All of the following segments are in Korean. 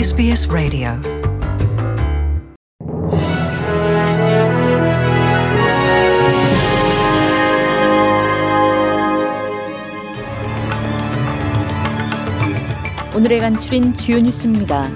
SBS 라디오. 오늘의 간추린 주요 뉴스입니다.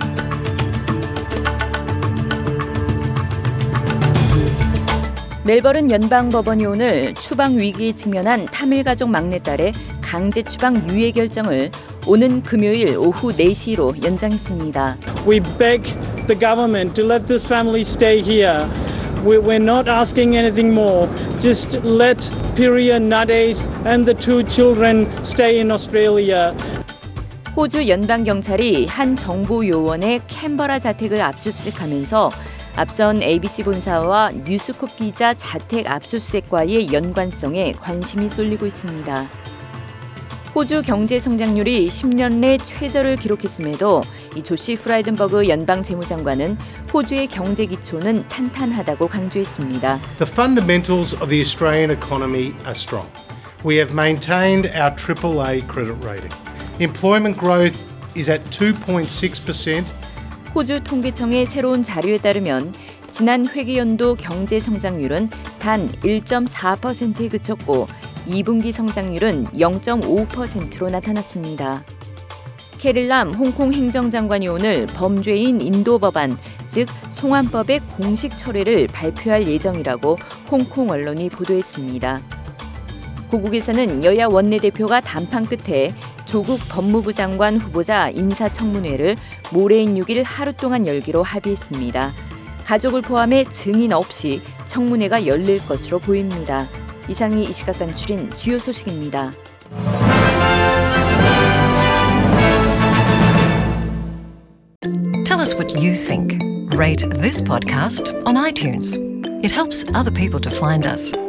멜버른 연방법원이 오늘 추방 위기에 직면한 타밀 가족 막내딸의 강제 추방 유예 결정을 오는 금요일 오후 4시로 연장했습니다. We beg the government to let this family stay here. We're not asking anything more. Just let Piria Nades and the 2 children stay in Australia. 호주 연방경찰이 한 정보 요원의 캔버라 자택을 압수수색하면서 앞선 ABC 본사와 뉴스콥 기자 자택 압수수색과의 연관성에 관심이 쏠리고 있습니다. 호주 경제 성장률이 10년 내 최저를 기록했음에도 이 조시 프라이든버그 연방 재무장관은 호주의 경제 기초는 탄탄하다고 강조했습니다. The fundamentals of the Australian economy are strong. We have maintained our AAA credit rating. Employment growth is at 2.6%. 호주 통계청의 새로운 자료에 따르면 지난 회계연도 경제 성장률은 단 1.4%에 그쳤고 2분기 성장률은 0.5%로 나타났습니다. 캐릴람 홍콩 행정장관이 오늘 범죄인 인도 법안, 즉 송환법의 공식 철회를 발표할 예정이라고 홍콩 언론이 보도했습니다. 고국에서는 여야 원내대표가 담판 끝에 조국 법무부 장관 후보자 인사청문회를 모레인 6일 하루 동안 열기로 합의했습니다. 가족을 포함해 증인 없이 청문회가 열릴 것으로 보입니다. 이상이 이 시각 간추린 주요 소식입니다. Tell us what you think. Rate this podcast on iTunes. It helps other people to find us.